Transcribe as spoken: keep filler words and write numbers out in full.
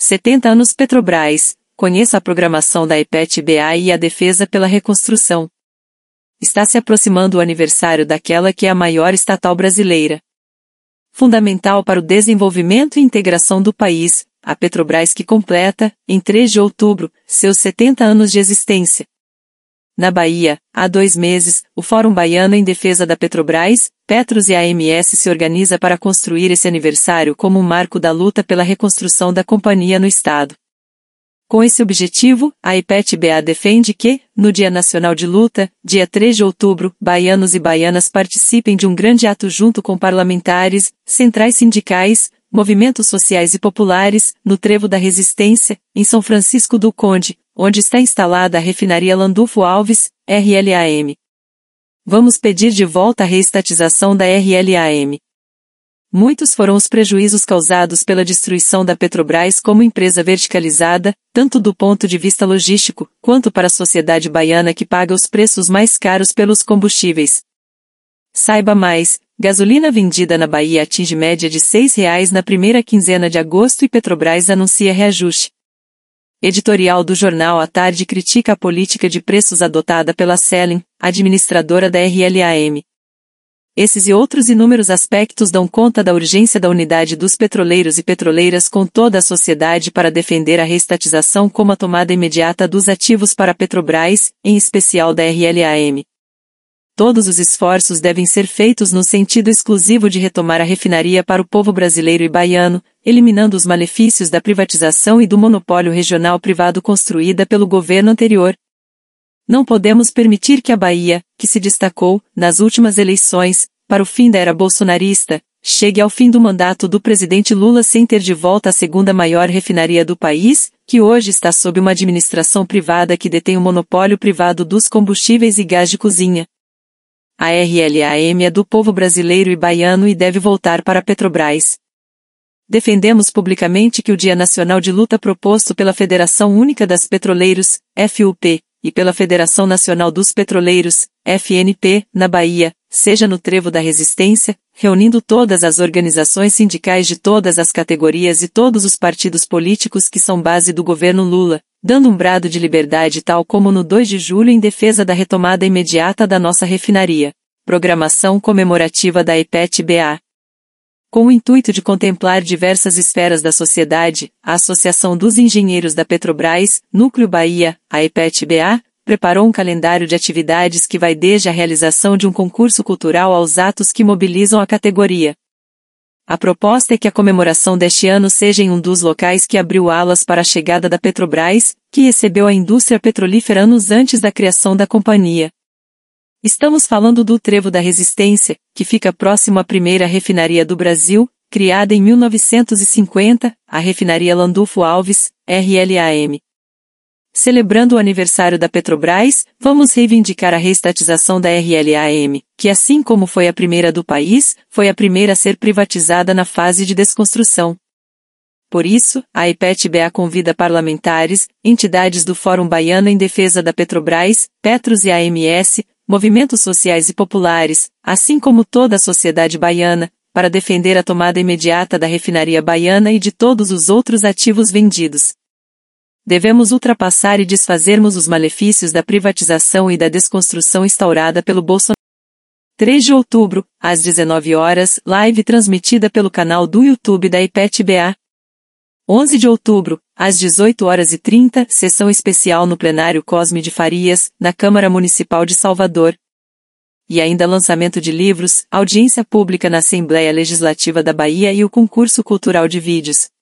setenta anos Petrobras. Conheça a programação da E P E T B A e a defesa pela reconstrução. Está se aproximando o aniversário daquela que é a maior estatal brasileira. Fundamental para o desenvolvimento e integração do país, a Petrobras que completa, em três de outubro, seus setenta anos de existência. Na Bahia, há dois meses, o Fórum Baiano em Defesa da Petrobras, Petros e A M S se organiza para construir esse aniversário como um marco da luta pela reconstrução da companhia no Estado. Com esse objetivo, a E P E T B A defende que, no Dia Nacional de Luta, dia três de outubro, baianos e baianas participem de um grande ato junto com parlamentares, centrais sindicais, movimentos sociais e populares, no Trevo da Resistência, em São Francisco do Conde, onde está instalada a refinaria Landulfo Alves, R L A M. Vamos pedir de volta a reestatização da R L A M. Muitos foram os prejuízos causados pela destruição da Petrobras como empresa verticalizada, tanto do ponto de vista logístico, quanto para a sociedade baiana que paga os preços mais caros pelos combustíveis. Saiba mais, gasolina vendida na Bahia atinge média de seis reais na primeira quinzena de agosto e Petrobras anuncia reajuste. Editorial do jornal à Tarde critica a política de preços adotada pela Selen, administradora da R L A M. Esses e outros inúmeros aspectos dão conta da urgência da unidade dos petroleiros e petroleiras com toda a sociedade para defender a reestatização como a tomada imediata dos ativos para a Petrobras, em especial da R L A M. Todos os esforços devem ser feitos no sentido exclusivo de retomar a refinaria para o povo brasileiro e baiano, eliminando os malefícios da privatização e do monopólio regional privado construída pelo governo anterior. Não podemos permitir que a Bahia, que se destacou, nas últimas eleições, para o fim da era bolsonarista, chegue ao fim do mandato do presidente Lula sem ter de volta a segunda maior refinaria do país, que hoje está sob uma administração privada que detém o monopólio privado dos combustíveis e gás de cozinha. A R L A M é do povo brasileiro e baiano e deve voltar para a Petrobras. Defendemos publicamente que o Dia Nacional de Luta proposto pela Federação Única das Petroleiros, F U P, e pela Federação Nacional dos Petroleiros, F N P, na Bahia, seja no Trevo da Resistência, reunindo todas as organizações sindicais de todas as categorias e todos os partidos políticos que são base do governo Lula, dando um brado de liberdade tal como no dois de julho em defesa da retomada imediata da nossa refinaria. Programação comemorativa da E P E T B A. Com o intuito de contemplar diversas esferas da sociedade, a Associação dos Engenheiros da Petrobras, Núcleo Bahia, a E P E T B A, preparou um calendário de atividades que vai desde a realização de um concurso cultural aos atos que mobilizam a categoria. A proposta é que a comemoração deste ano seja em um dos locais que abriu alas para a chegada da Petrobras, que recebeu a indústria petrolífera anos antes da criação da companhia. Estamos falando do Trevo da Resistência, que fica próximo à primeira refinaria do Brasil, criada em mil novecentos e cinquenta, a refinaria Landulfo Alves, R L A M. Celebrando o aniversário da Petrobras, vamos reivindicar a reestatização da R L A M, que assim como foi a primeira do país, foi a primeira a ser privatizada na fase de desconstrução. Por isso, a E P E T B A convida parlamentares, entidades do Fórum Baiano em Defesa da Petrobras, Petros e A M S, movimentos sociais e populares, assim como toda a sociedade baiana, para defender a tomada imediata da refinaria baiana e de todos os outros ativos vendidos. Devemos ultrapassar e desfazermos os malefícios da privatização e da desconstrução instaurada pelo Bolsonaro. três de outubro, às dezenove horas, live transmitida pelo canal do YouTube da E P E T B A. onze de outubro, às dezoito horas e trinta, sessão especial no plenário Cosme de Farias, na Câmara Municipal de Salvador. E ainda lançamento de livros, audiência pública na Assembleia Legislativa da Bahia e o concurso cultural de vídeos.